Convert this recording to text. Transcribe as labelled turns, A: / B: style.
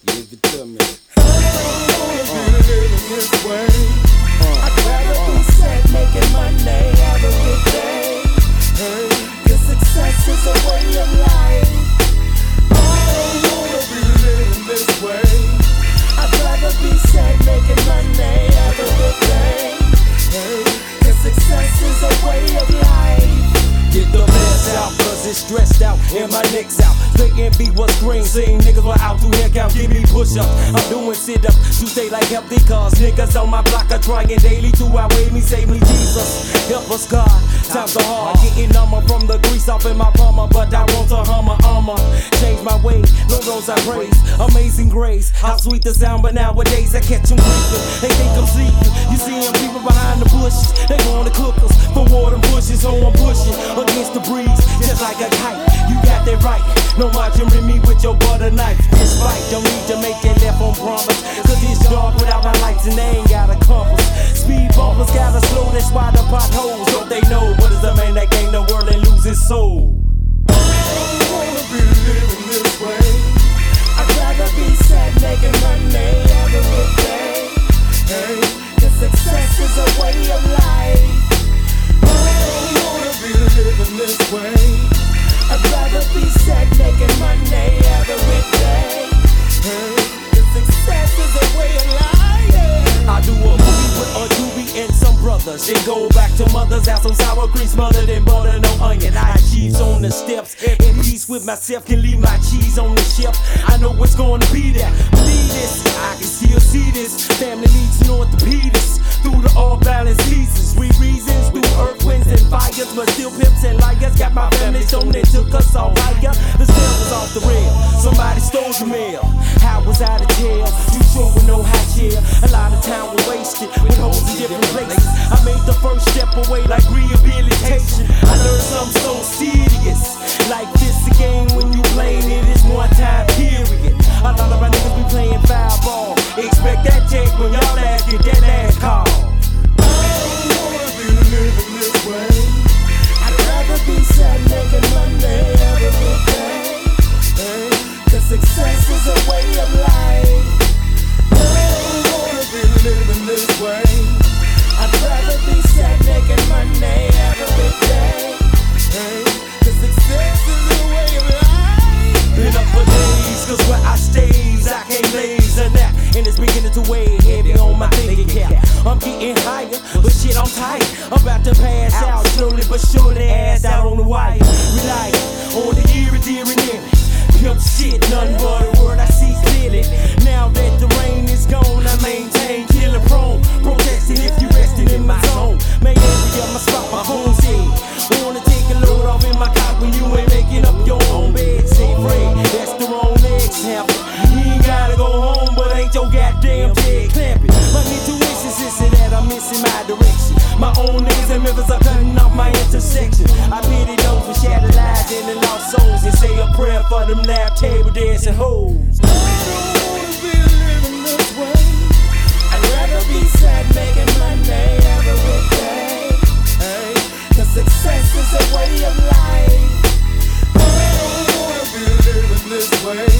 A: Give it to me.
B: Living this way. I'd rather be set making money every day. Hey, 'cause success is a way of life. I don't wanna be living this way. I'd rather be set making money every day. Hey, 'cause success is a way of life.
C: Get the mess out, cause it's stressed out, and my neck's out. Thinking be what's green, seeing niggas were out through head count, give me push-ups. I'm doing sit-ups to stay like healthy, cause niggas on my block are trying daily to outweigh me, save me Jesus. Help us God, times are hard, getting number from the grease off in my palmer, but I want a Hummer, change my way, no those I praise, amazing grace, how sweet the sound, but nowadays I catch them creeping, they think I'm sleeping, you see them people behind the bushes, they wanna cook us, for water bushes, so I'm pushing against the breeze, just like a kite, you got that right, no margarine me with your butter knife, this fight, don't need to make it left on promise, cause it's dark without my lights and they ain't got a compass, speed bumpers gotta slow, that's why the potholes, don't they know, what is the man that gain the world and lose his soul?
B: I don't wanna be living this way. I'd rather be set making money every day. Hey, 'cause success is a way of life. I don't wanna be living this way. I'd rather be set making money every day. Hey, 'cause success is a way of life.
C: I do a movie with a doobie and some brothers, then go back to mother's house, some sour cream smothered in butter, no onion. I cheese on the steps, in peace with myself, can leave my cheese on the shelf. I know what's gonna be there. Believe this, I can still see this. Family needs no orthopedics through the all balanced seasons. We reasons through earth, winds, and fires, but still pimps and liars. Got my family stoned and took us all higher. The scale was off the rail. Somebody stole the mail. How was I to tell? You sure with no high chair. A lot of time was wasted with holes in different places. I made the first step away like rehabilitation. I learned something so serious. Like this a game when you playing it is one time period. A lot of my niggas be playing foul ball. Expect that check when y'all ass get that ass call.
B: I don't wanna be living this way. I'd rather be set making money every day. Hey, 'cause success is a way of life. I don't wanna be living this way. I'd rather be set making money every day. Hey, 'cause success is a way of life.
C: Been up for days, cause where I stays, I can't blaze a nap. And it's beginning to weigh heavy on my thinking cap. I'm getting higher, but shit, I'm tight. I'm about to pass out, slowly but surely, ass out on the wire. Rely on the eerie, dear and near. Pimp shit, nothing but a word I see clearly. Now that the rain is gone, I maintain killer prone. Protesting if you resting in my zone. Make every of my spot my home seat. Wanna take a load off in my cock when you ain't making up your own bed. Say Fred, that's the wrong example. You ain't gotta go home, but ain't your goddamn head clamping. My intuition says that I'm missing my direction. My own niggas and members are cutting off my intersection. I pity those who shattered lives and the lost souls and say a prayer for them lab table dancing hoes.
B: I don't wanna be living this way. I'd rather be set making money every day. Hey, 'cause success is a way of life. I don't wanna be living this way.